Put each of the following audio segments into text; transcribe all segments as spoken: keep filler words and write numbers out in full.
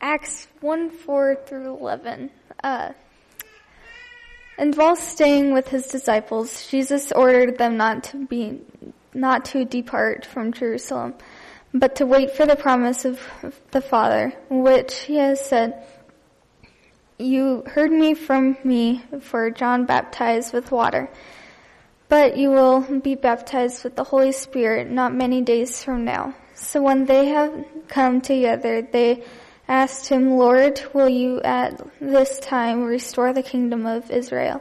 Acts one, four through eleven. Uh, and while staying with his disciples, Jesus ordered them not to be, not to depart from Jerusalem, but to wait for the promise of the Father, which he has said, "You heard me from me, for John baptized with water, but you will be baptized with the Holy Spirit not many days from now." So when they have come together, they asked him, "Lord, will you at this time restore the kingdom of Israel?"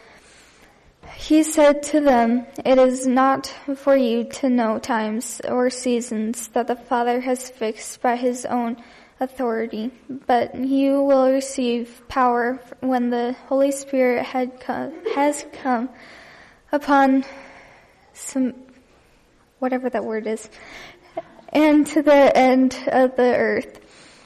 He said to them, "It is not for you to know times or seasons that the Father has fixed by his own authority, but you will receive power when the Holy Spirit had come, has come upon some, whatever that word is, and to the end of the earth."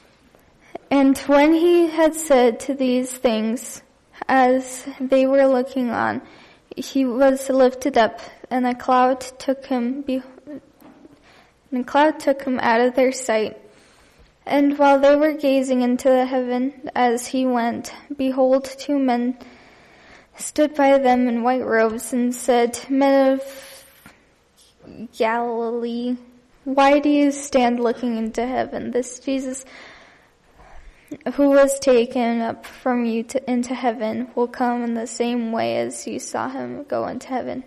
And when he had said to these things, as they were looking on, he was lifted up, and a cloud took him. Be- and a cloud took him out of their sight. And while they were gazing into the heaven as he went, behold, two men stood by them in white robes and said, "Men of Galilee, why do you stand looking into heaven? This Jesus who was taken up from you to, into heaven will come in the same way as you saw him go into heaven."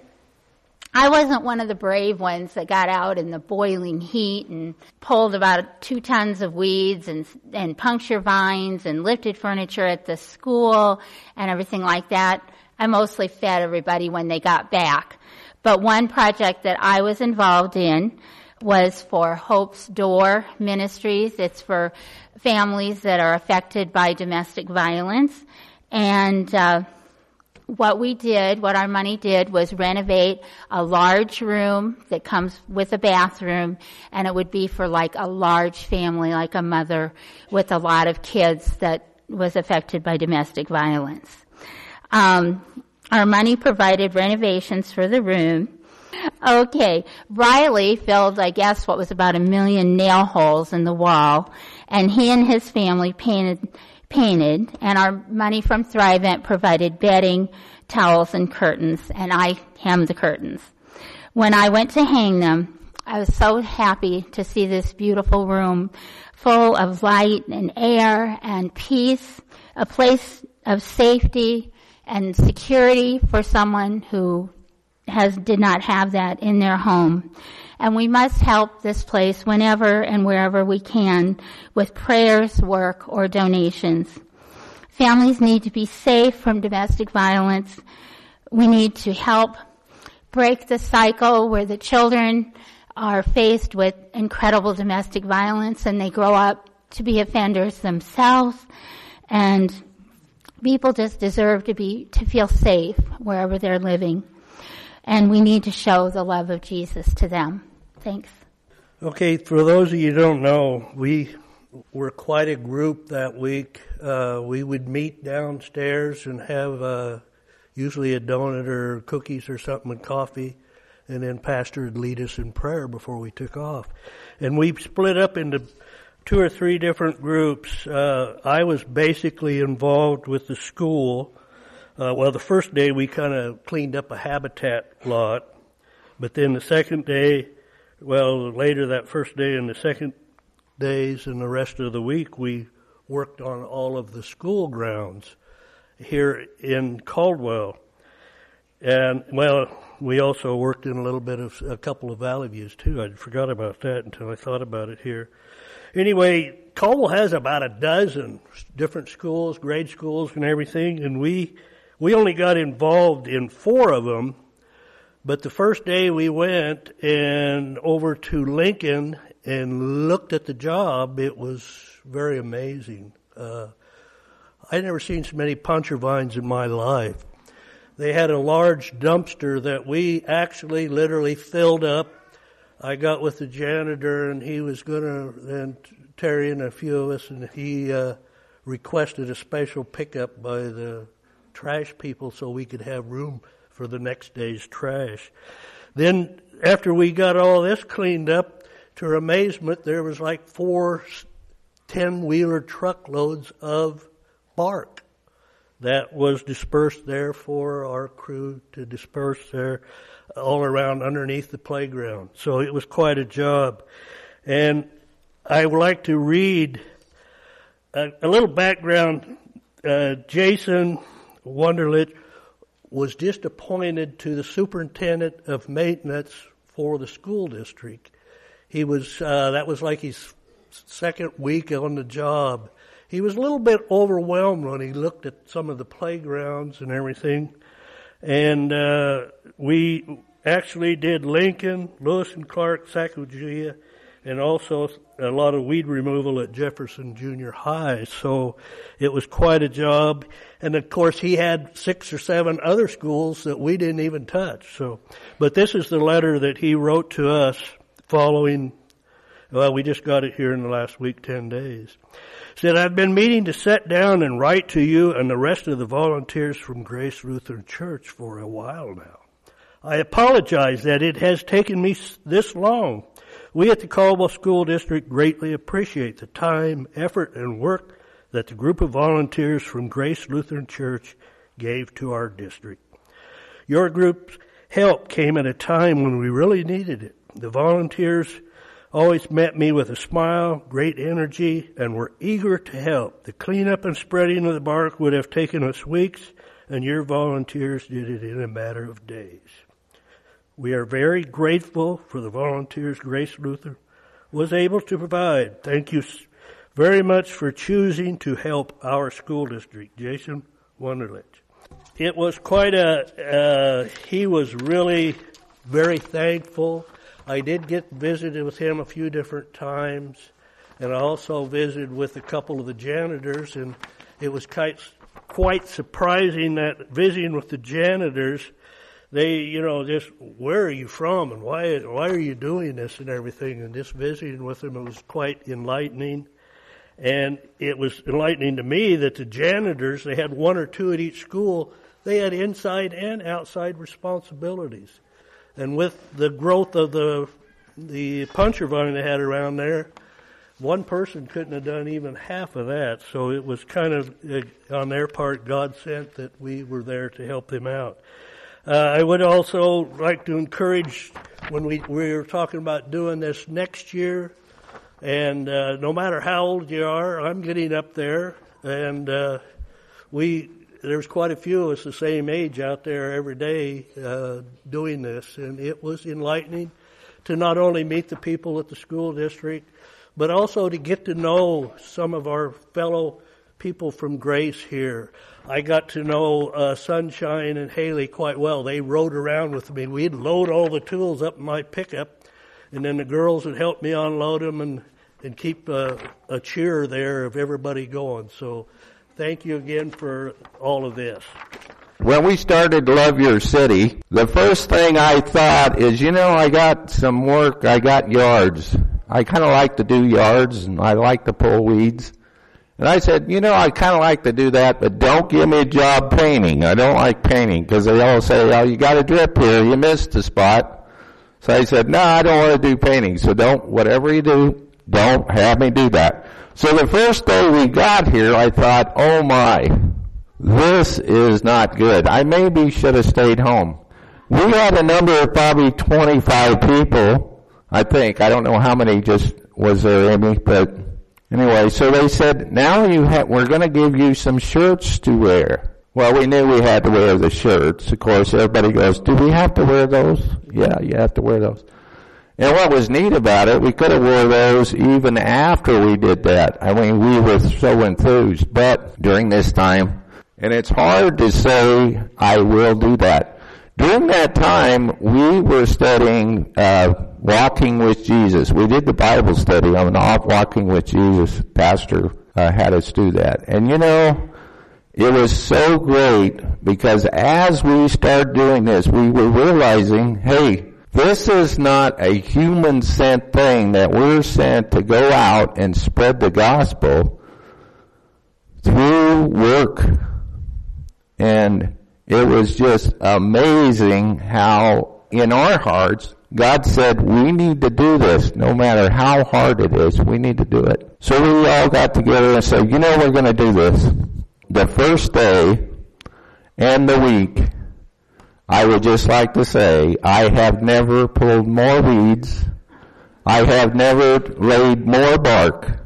I wasn't one of the brave ones that got out in the boiling heat and pulled about two tons of weeds and, and puncture vines and lifted furniture at the school and everything like that. I mostly fed everybody when they got back. But one project that I was involved in was for Hope's Door Ministries. It's for families that are affected by domestic violence. And uh, what we did, what our money did, was renovate a large room that comes with a bathroom, and it would be for like a large family, like a mother with a lot of kids that was affected by domestic violence. Um, our money provided renovations for the room. Okay, Riley filled, I guess, what was about a million nail holes in the wall, and he and his family painted, painted, and our money from Thrivent provided bedding, towels, and curtains, and I hemmed the curtains. When I went to hang them, I was so happy to see this beautiful room full of light and air and peace, a place of safety and security for someone who has did not have that in their home. And we must help this place whenever and wherever we can with prayers, work, or donations. Families need to be safe from domestic violence. We need to help break the cycle where the children are faced with incredible domestic violence and they grow up to be offenders themselves. And people just deserve to be to feel safe wherever they're living. And we need to show the love of Jesus to them. Thanks. Okay, for those of you who don't know, we were quite a group that week. Uh, we would meet downstairs and have uh, usually a donut or cookies or something and coffee, and then Pastor would lead us in prayer before we took off. And we split up into two or three different groups. Uh, I was basically involved with the school. Uh, well, the first day we kind of cleaned up a habitat lot, but then the second day, well, later that first day and the second days and the rest of the week, we worked on all of the school grounds here in Caldwell. And, well, we also worked in a little bit of a couple of Valley Views, too. I forgot about that until I thought about it here. Anyway, Caldwell has about a dozen different schools, grade schools and everything, and we we only got involved in four of them. But the first day we went and over to Lincoln and looked at the job, it was very amazing. Uh, I'd never seen so many puncture vines in my life. They had a large dumpster that we actually literally filled up. I got with the janitor, and he was going to, and Terry and a few of us, and he uh, requested a special pickup by the trash people so we could have room for the next day's trash. Then after we got all this cleaned up, to our amazement, there was like four ten-wheeler truckloads of bark that was dispersed there for our crew to disperse there all around underneath the playground. So it was quite a job. And I would like to read a, a little background. Uh, Jason Wunderlich was just appointed to the superintendent of maintenance for the school district. He was, uh, that was like his second week on the job. He was a little bit overwhelmed when he looked at some of the playgrounds and everything. And, uh, we actually did Lincoln, Lewis and Clark, Sacagawea, and also a lot of weed removal at Jefferson Junior High. So it was quite a job. And of course he had six or seven other schools that we didn't even touch. So, but this is the letter that he wrote to us following, well, we just got it here in the last week, ten days. Said, I've been meaning to sit down and write to you and the rest of the volunteers from Grace Lutheran Church for a while now. I apologize that it has taken me this long. We at the Caldwell School District greatly appreciate the time, effort, and work that the group of volunteers from Grace Lutheran Church gave to our district. Your group's help came at a time when we really needed it. The volunteers always met me with a smile, great energy, and were eager to help. The cleanup and spreading of the bark would have taken us weeks, and your volunteers did it in a matter of days. We are very grateful for the volunteers Grace Lutheran was able to provide. Thank you very much for choosing to help our school district. Jason Wunderlich. It was quite a, uh, he was really very thankful. I did get visited with him a few different times, and I also visited with a couple of the janitors, and it was quite, quite surprising that visiting with the janitors, they, you know, just, where are you from and why, why are you doing this and everything? And just visiting with them, it was quite enlightening. And it was enlightening to me that the janitors, they had one or two at each school, they had inside and outside responsibilities. And with the growth of the, the puncher vine they had around there, one person couldn't have done even half of that. So it was kind of, uh, on their part, God sent that we were there to help them out. Uh, I would also like to encourage, when we, we were talking about doing this next year, and uh, no matter how old you are, I'm getting up there, and uh, we there's quite a few of us the same age out there every day uh, doing this, and it was enlightening to not only meet the people at the school district, but also to get to know some of our fellow people from Grace here. I got to know uh, Sunshine and Haley quite well. They rode around with me. We'd load all the tools up in my pickup, and then the girls would help me unload them and, and keep uh, a cheer there of everybody going. So thank you again for all of this. When we started Love Your City, the first thing I thought is, you know, I got some work, I got yards. I kind of like to do yards, and I like to pull weeds. And I said, you know, I kind of like to do that, but don't give me a job painting. I don't like painting, because they all say, oh, you got a drip here, you missed a spot. So I said, no, I don't want to do painting, so don't, whatever you do, don't have me do that. So the first day we got here, I thought, oh my, this is not good. I maybe should have stayed home. We had a number of probably twenty-five people, I think. I don't know how many just was there, Amy, but anyway, so they said, now you ha- we're going to give you some shirts to wear. Well, we knew we had to wear the shirts. Of course, everybody goes, do we have to wear those? Yeah, you have to wear those. And what was neat about it, we could have wore those even after we did that. I mean, we were so enthused. But during this time, and it's hard to say, I will do that. During that time, we were studying uh Walking with Jesus. We did the Bible study on Walking with Jesus. Pastor uh, had us do that. And you know, it was so great because as we started doing this, we were realizing, hey, this is not a human-sent thing that we're sent to go out and spread the gospel through work. And it was just amazing how in our hearts, God said, we need to do this. No matter how hard it is, we need to do it. So we all got together and said, you know, we're going to do this. The first day and the week, I would just like to say, I have never pulled more weeds. I have never laid more bark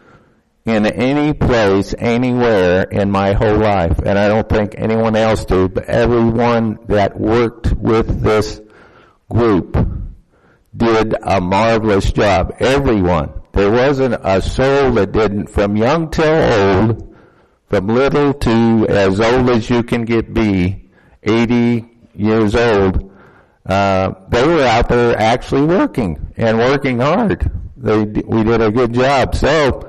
in any place, anywhere in my whole life. And I don't think anyone else did, but everyone that worked with this group did a marvelous job. Everyone. There wasn't a soul that didn't, from young till old, from little to as old as you can get be, eighty years old, uh, they were out there actually working and working hard. They, we did a good job. So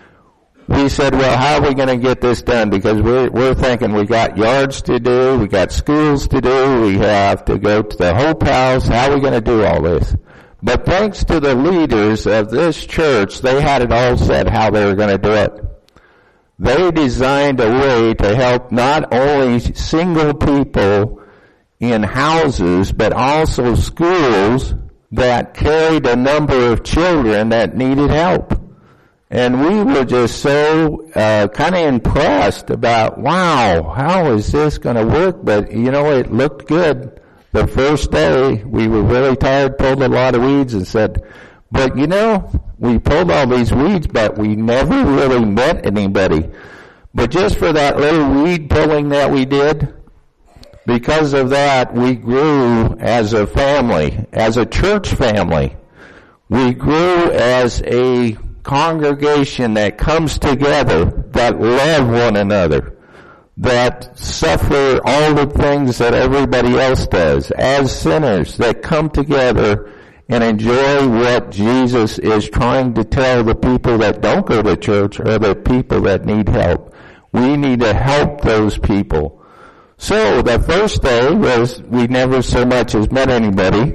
we said, well, how are we going to get this done? Because we're, we're thinking we got yards to do, we got schools to do, we have to go to the Hope House. How are we going to do all this? But thanks to the leaders of this church, they had it all set how they were going to do it. They designed a way to help not only single people in houses, but also schools that carried a number of children that needed help. And we were just so uh, kind of impressed about, wow, how is this going to work? But, you know, it looked good. The first day, we were really tired, pulled a lot of weeds, and said, but, you know, we pulled all these weeds, but we never really met anybody. But just for that little weed pulling that we did, because of that, we grew as a family, as a church family. We grew as a congregation that comes together, that love one another, that suffer all the things that everybody else does, as sinners, that come together and enjoy what Jesus is trying to tell the people that don't go to church or the people that need help. We need to help those people. So the first day was we never so much as met anybody.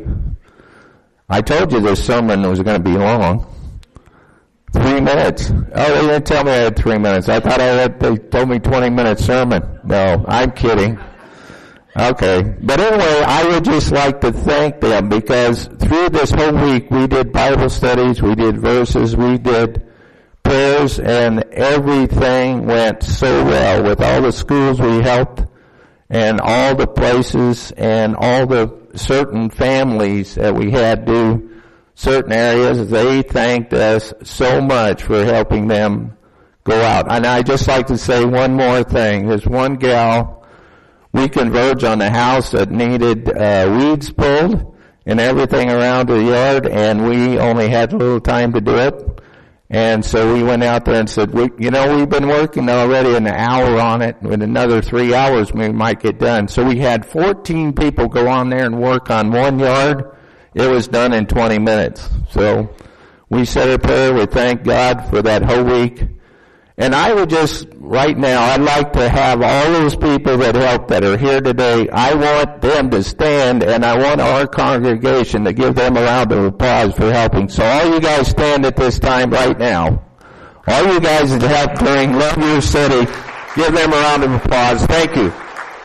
I told you this sermon was going to be long. Three minutes. Oh, they didn't tell me I had three minutes. I thought I had, they told me twenty minute sermon. No, I'm kidding. Okay. But anyway, I would just like to thank them because through this whole week we did Bible studies, we did verses, we did prayers, and everything went so well with all the schools we helped and all the places and all the certain families that we had do certain areas. They thanked us so much for helping them go out. And I'd just like to say one more thing. There's one gal, we converged on the house that needed uh, weeds pulled and everything around the yard, and we only had a little time to do it. And so we went out there and said, we, you know, we've been working already an hour on it. In another three hours we might get done. So we had fourteen people go on there and work on one yard. It was done in twenty minutes. So we said a prayer. We thank God for that whole week. And I would just, right now, I'd like to have all those people that helped that are here today, I want them to stand, and I want our congregation to give them a round of applause for helping. So all you guys stand at this time right now. All you guys that helped during Love Your City, give them a round of applause. Thank you.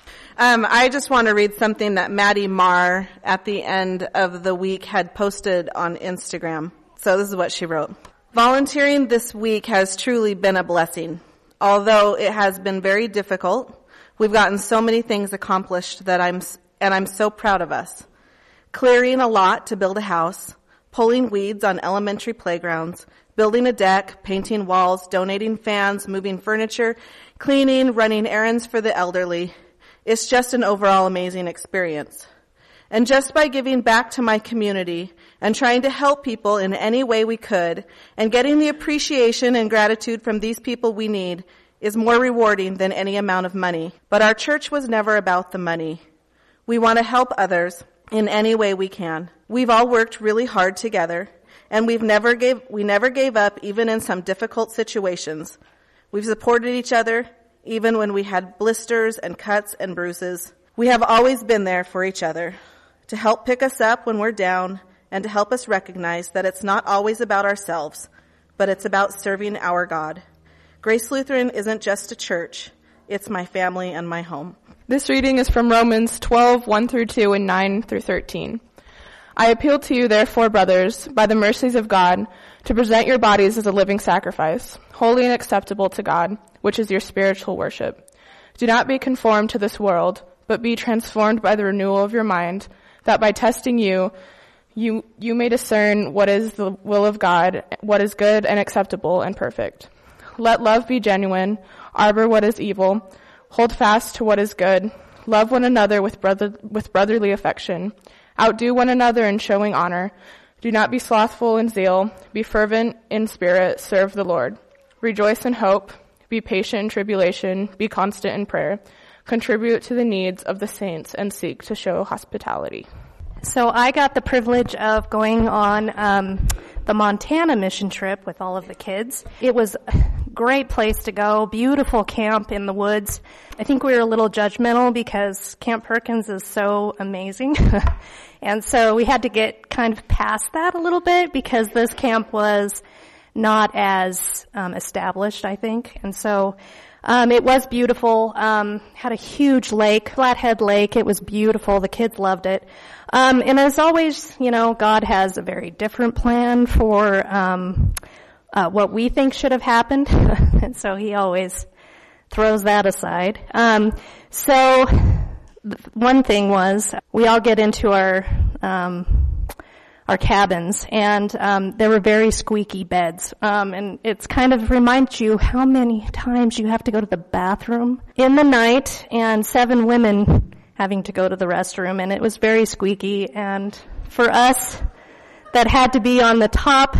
Um, I just want to read something that Maddie Marr at the end of the week had posted on Instagram. So this is what she wrote. Volunteering this week has truly been a blessing. Although it has been very difficult, we've gotten so many things accomplished that I'm, and I'm so proud of us. Clearing a lot to build a house, pulling weeds on elementary playgrounds, building a deck, painting walls, donating fans, moving furniture, cleaning, running errands for the elderly. It's just an overall amazing experience. And just by giving back to my community and trying to help people in any way we could and getting the appreciation and gratitude from these people we need is more rewarding than any amount of money. But our church was never about the money. We want to help others in any way we can. We've all worked really hard together, and we've never gave, we never gave up even in some difficult situations. We've supported each other even when we had blisters and cuts and bruises. We have always been there for each other, to help pick us up when we're down and to help us recognize that it's not always about ourselves, but it's about serving our God. Grace Lutheran isn't just a church. It's my family and my home. This reading is from Romans twelve, one through two and nine through thirteen. I appeal to you, therefore, brothers, by the mercies of God, to present your bodies as a living sacrifice, holy and acceptable to God, which is your spiritual worship. Do not be conformed to this world, but be transformed by the renewal of your mind, that by testing you, you, you may discern what is the will of God, what is good and acceptable and perfect. Let love be genuine, arbor what is evil, hold fast to what is good, love one another with brother, with brotherly affection, outdo one another in showing honor. Do not be slothful in zeal, be fervent in spirit, serve the Lord. Rejoice in hope, be patient in tribulation, be constant in prayer. Contribute to the needs of the saints and seek to show hospitality. So I got the privilege of going on um, the Montana mission trip with all of the kids. It was a great place to go, beautiful camp in the woods. I think we were a little judgmental because Camp Perkins is so amazing. And so we had to get kind of past that a little bit because this camp was not as um, established, I think. And so um, it was beautiful. Um, had a huge lake, Flathead Lake. It was beautiful. The kids loved it. Um, and as always, you know, God has a very different plan for um, uh, what we think should have happened. And so he always throws that aside. Um, so one thing was we all get into our um our cabins, and um there were very squeaky beds, um and it's kind of reminds you how many times you have to go to the bathroom in the night, and seven women having to go to the restroom, and it was very squeaky. And for us that had to be on the top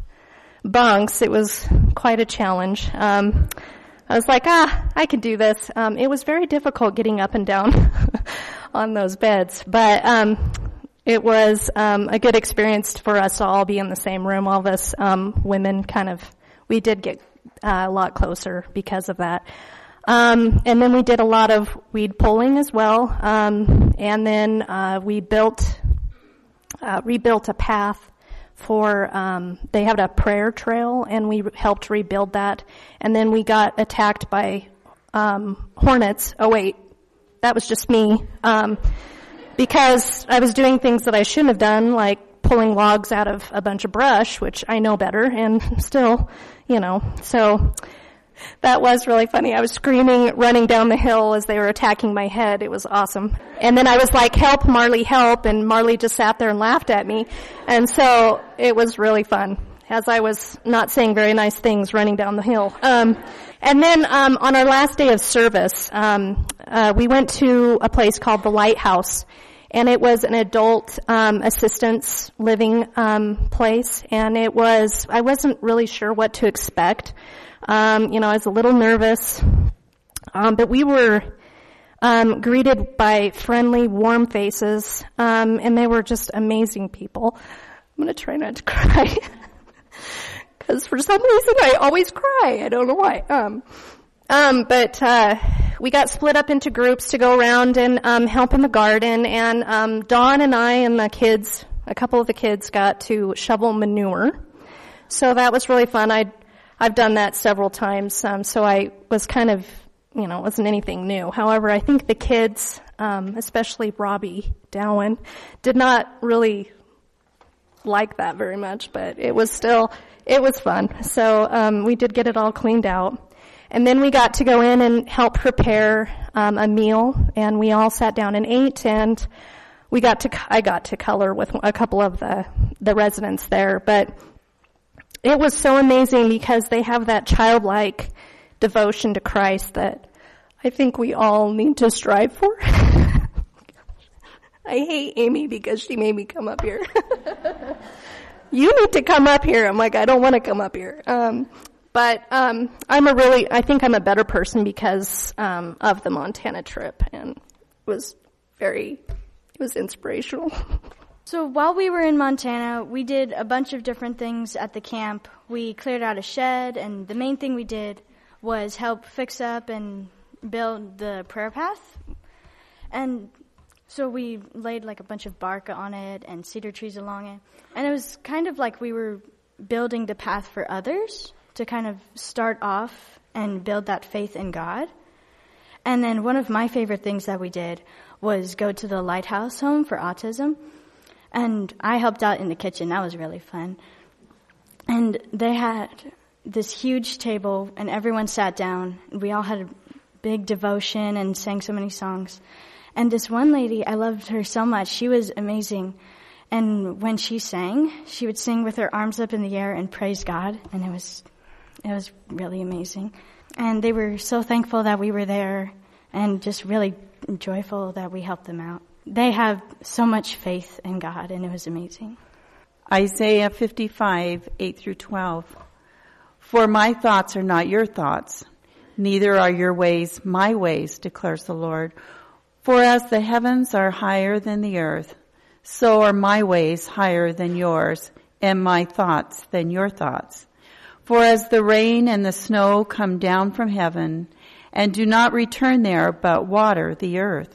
bunks, it was quite a challenge. um I was like, ah, I can do this. Um, it was very difficult getting up and down on those beds, but um, it was um, a good experience for us to all be in the same room. All of us um, women kind of, we did get uh, a lot closer because of that. Um, and then we did a lot of weed pulling as well. Um, and then uh, we built, uh, rebuilt a path for, um, they had a prayer trail, and we helped rebuild that. And then we got attacked by, um, hornets. Oh wait, that was just me. Um, because I was doing things that I shouldn't have done, like pulling logs out of a bunch of brush, which I know better, and still, you know, so that was really funny. I was screaming, running down the hill as they were attacking my head. It was awesome. And then I was like, help, Marley, help. And Marley just sat there and laughed at me. And so it was really fun as I was not saying very nice things running down the hill. Um, and then um, on our last day of service, um, uh, we went to a place called the Lighthouse. And it was an adult um, assistance living um, place. And it was, I wasn't really sure what to expect. Um, you know, I was a little nervous, um, but we were um, greeted by friendly, warm faces, um, and they were just amazing people. I'm going to try not to cry, because for some reason I always cry. I don't know why. Um, um, but uh, we got split up into groups to go around and um, help in the garden, and um, Dawn and I and the kids, a couple of the kids, got to shovel manure. So that was really fun. I I've done that several times, um, so I was kind of, you know, it wasn't anything new. However, I think the kids, um, especially Robbie Dowen, did not really like that very much, but it was still, it was fun. So um, we did get it all cleaned out. And then we got to go in and help prepare um, a meal, and we all sat down and ate, and we got to, I got to color with a couple of the, the residents there, but it was so amazing because they have that childlike devotion to Christ that I think we all need to strive for. I hate Amy because she made me come up here. You need to come up here. I'm like, I don't want to come up here. Um, but um, I'm a really, I think I'm a better person because um, of the Montana trip, and it was very, it was inspirational. So while we were in Montana, we did a bunch of different things at the camp. We cleared out a shed, and the main thing we did was help fix up and build the prayer path. And so we laid like a bunch of bark on it and cedar trees along it. And it was kind of like we were building the path for others to kind of start off and build that faith in God. And then one of my favorite things that we did was go to the Lighthouse Home for Autism. And I helped out in the kitchen. That was really fun. And they had this huge table, and everyone sat down. We all had a big devotion and sang so many songs. And this one lady, I loved her so much. She was amazing. And when she sang, she would sing with her arms up in the air and praise God. And it was, it was really amazing. And they were so thankful that we were there and just really joyful that we helped them out. They have so much faith in God, and it was amazing. Isaiah fifty-five, eight through twelve. For my thoughts are not your thoughts, neither are your ways my ways, declares the Lord. For as the heavens are higher than the earth, so are my ways higher than yours, and my thoughts than your thoughts. For as the rain and the snow come down from heaven, and do not return there, but water the earth,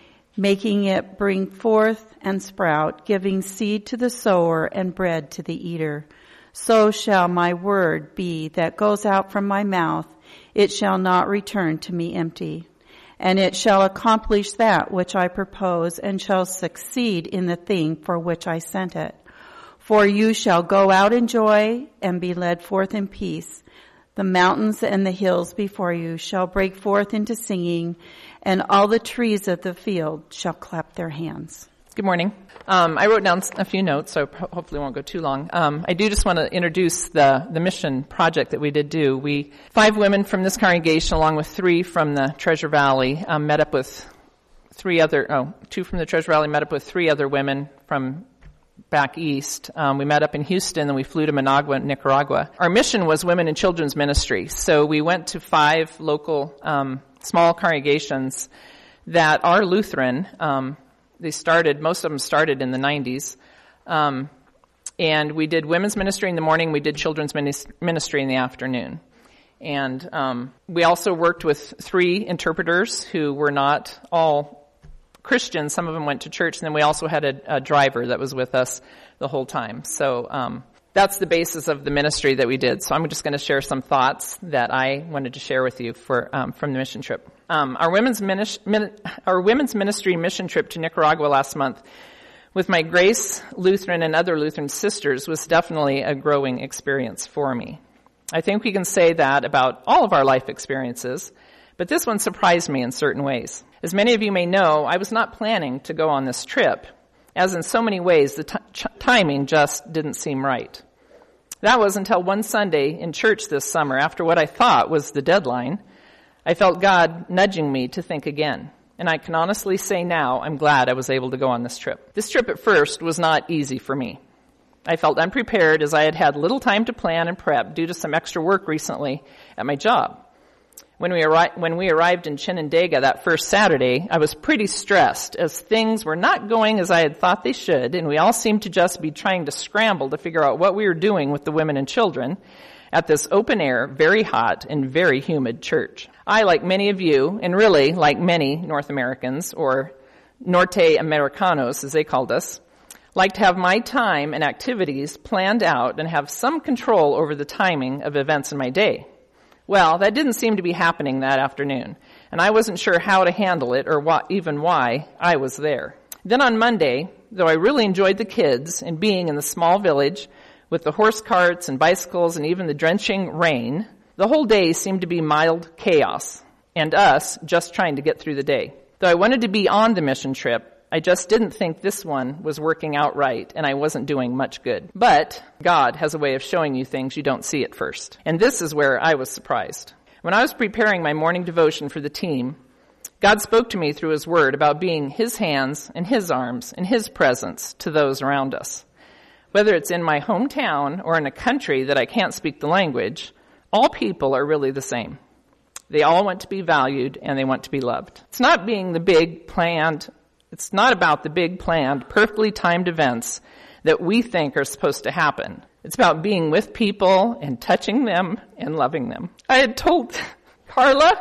making it bring forth and sprout, giving seed to the sower and bread to the eater, so shall my word be that goes out from my mouth. It shall not return to me empty. And it shall accomplish that which I propose, and shall succeed in the thing for which I sent it. For you shall go out in joy and be led forth in peace. The mountains and the hills before you shall break forth into singing, and all the trees of the field shall clap their hands. Good morning. Um, I wrote down a few notes, so hopefully it won't go too long. Um, I do just want to introduce the, the mission project that we did do. We, five women from this congregation, along with three from the Treasure Valley, um, met up with three other, oh, two from the Treasure Valley met up with three other women from back east. Um, we met up in Houston, and we flew to Managua, Nicaragua. Our mission was women and children's ministry. So we went to five local um, small congregations that are Lutheran. Um, they started, most of them started in the nineties. Um, and we did women's ministry in the morning. We did children's ministry in the afternoon. And um, we also worked with three interpreters who were not all Christians. Some of them went to church, and then we also had a, a driver that was with us the whole time. So um, that's the basis of the ministry that we did. So I'm just going to share some thoughts that I wanted to share with you for um, from the mission trip. Um, our women's minis- min- our women's ministry mission trip to Nicaragua last month with my Grace Lutheran and other Lutheran sisters was definitely a growing experience for me. I think we can say that about all of our life experiences, but this one surprised me in certain ways. As many of you may know, I was not planning to go on this trip, as in so many ways the t- ch- timing just didn't seem right. That was until one Sunday in church this summer, after what I thought was the deadline, I felt God nudging me to think again. And I can honestly say now, I'm glad I was able to go on this trip. This trip at first was not easy for me. I felt unprepared as I had had little time to plan and prep due to some extra work recently at my job. When we, arri- when we arrived in Chinandega that first Saturday, I was pretty stressed as things were not going as I had thought they should, and we all seemed to just be trying to scramble to figure out what we were doing with the women and children at this open air, very hot, and very humid church. I, like many of you, and really like many North Americans, or Norte Americanos as they called us, like to have my time and activities planned out and have some control over the timing of events in my day. Well, that didn't seem to be happening that afternoon, and I wasn't sure how to handle it or what, even why I was there. Then on Monday, though I really enjoyed the kids and being in the small village with the horse carts and bicycles and even the drenching rain, the whole day seemed to be mild chaos, and us just trying to get through the day. Though I wanted to be on the mission trip, I just didn't think this one was working out right, and I wasn't doing much good. But God has a way of showing you things you don't see at first. And this is where I was surprised. When I was preparing my morning devotion for the team, God spoke to me through His Word about being His hands and His arms and His presence to those around us. Whether it's in my hometown or in a country that I can't speak the language, all people are really the same. They all want to be valued and they want to be loved. It's not being the big planned It's not about the big, planned, perfectly timed events that we think are supposed to happen. It's about being with people and touching them and loving them. I had told Carla,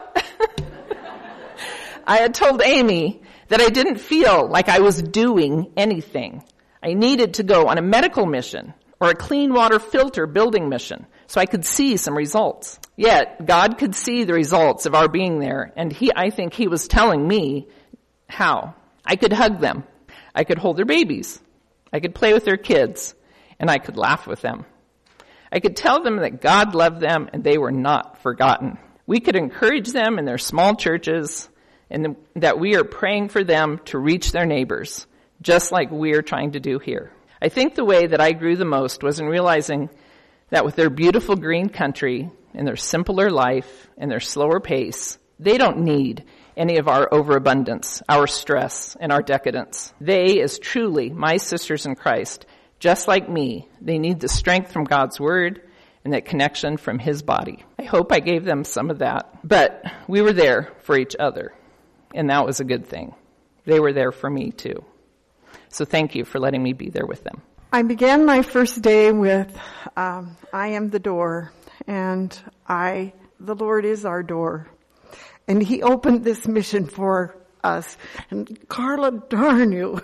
I had told Amy that I didn't feel like I was doing anything. I needed to go on a medical mission or a clean water filter building mission so I could see some results. Yet, God could see the results of our being there, and he, I think He was telling me how. I could hug them. I could hold their babies. I could play with their kids. And I could laugh with them. I could tell them that God loved them and they were not forgotten. We could encourage them in their small churches and that we are praying for them to reach their neighbors, just like we're trying to do here. I think the way that I grew the most was in realizing that with their beautiful green country and their simpler life and their slower pace, they don't need any of our overabundance, our stress, and our decadence. They, as truly my sisters in Christ, just like me, they need the strength from God's Word and that connection from His body. I hope I gave them some of that. But we were there for each other, and that was a good thing. They were there for me, too. So thank you for letting me be there with them. I began my first day with, um, I am the door, and I, the Lord is our door. And He opened this mission for us. And Carla, darn you.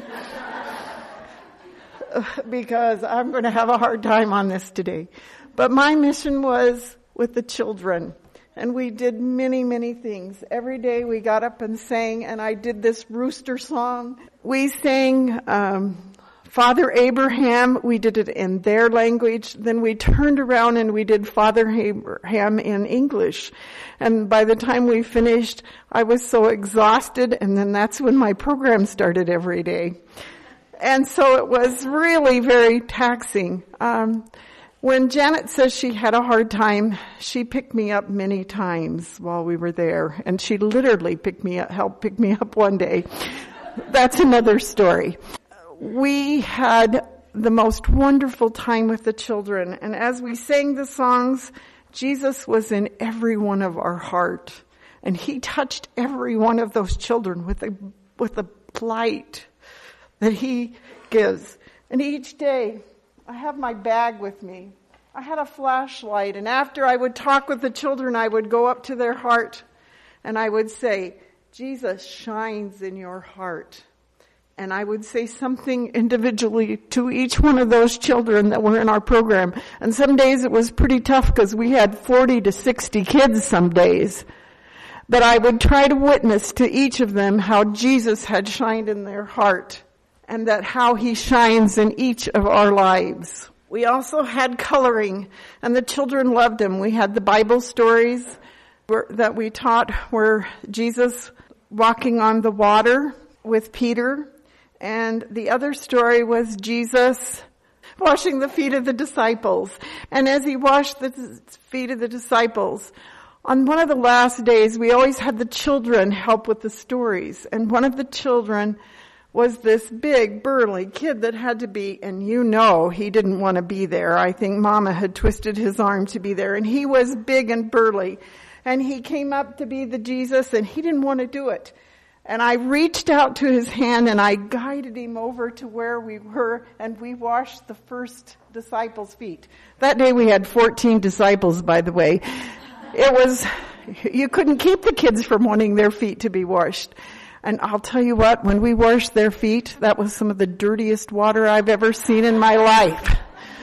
Because I'm going to have a hard time on this today. But my mission was with the children. And we did many, many things. Every day we got up and sang, and I did this rooster song. We sang um, Father Abraham. We did it in their language. Then we turned around and we did Father Abraham in English. And by the time we finished, I was so exhausted, and then that's when my program started every day. And so it was really very taxing. Um, when Janet says she had a hard time, she picked me up many times while we were there. And she literally picked me up, helped pick me up one day. That's another story. We had the most wonderful time with the children. And as we sang the songs, Jesus was in every one of our heart. And He touched every one of those children with a, with a light that He gives. And each day, I have my bag with me. I had a flashlight, and after I would talk with the children, I would go up to their heart, and I would say, Jesus shines in your heart. And I would say something individually to each one of those children that were in our program. And some days it was pretty tough because we had forty to sixty kids some days. But I would try to witness to each of them how Jesus had shined in their heart, and that how He shines in each of our lives. We also had coloring, and the children loved them. We had the Bible stories that we taught where Jesus walking on the water with Peter, and the other story was Jesus washing the feet of the disciples. And as He washed the feet of the disciples, on one of the last days, we always had the children help with the stories. And one of the children was this big, burly kid that had to be, and you know he didn't want to be there. I think Mama had twisted his arm to be there. And he was big and burly. And he came up to be the Jesus, and he didn't want to do it. And I reached out to his hand, and I guided him over to where we were, and we washed the first disciples' feet. That day we had fourteen disciples, by the way. It was, you couldn't keep the kids from wanting their feet to be washed. And I'll tell you what, when we washed their feet, that was some of the dirtiest water I've ever seen in my life.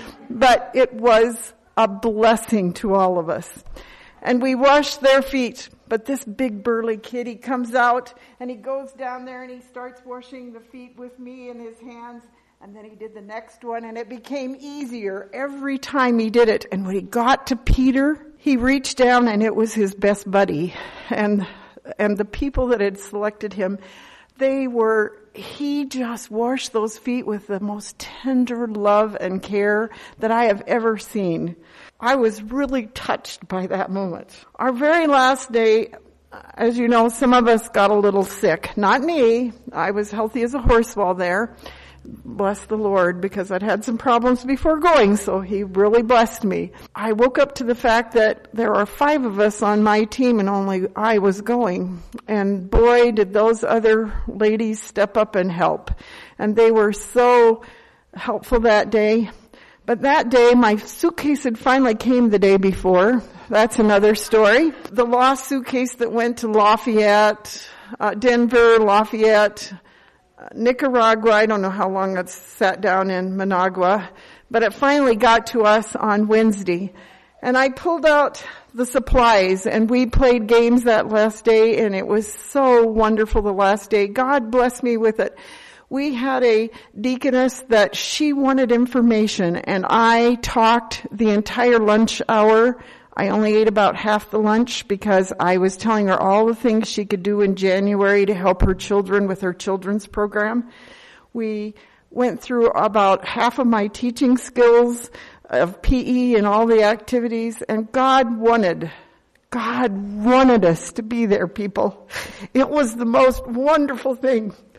But it was a blessing to all of us. And we washed their feet. But this big burly kid, he comes out and he goes down there and he starts washing the feet with me in his hands. And then he did the next one, and it became easier every time he did it. And when he got to Peter, he reached down, and it was his best buddy. And and the people that had selected him, they were, he just washed those feet with the most tender love and care that I have ever seen. I was really touched by that moment. Our very last day, as you know, some of us got a little sick. Not me. I was healthy as a horse while there. Bless the Lord, because I'd had some problems before going, so He really blessed me. I woke up to the fact that there are five of us on my team and only I was going. And boy, did those other ladies step up and help. And they were so helpful that day. But that day, my suitcase had finally came the day before. That's another story. The lost suitcase that went to Lafayette, uh, Denver, Lafayette, Nicaragua. I don't know how long it sat down in Managua, but it finally got to us on Wednesday. And I pulled out the supplies, and we played games that last day, and it was so wonderful the last day. God blessed me with it. We had a deaconess that she wanted information, and I talked the entire lunch hour. I only ate about half the lunch because I was telling her all the things she could do in January to help her children with her children's program. We went through about half of my teaching skills of P E and all the activities, and God wanted, God wanted us to be there, people. It was the most wonderful thing.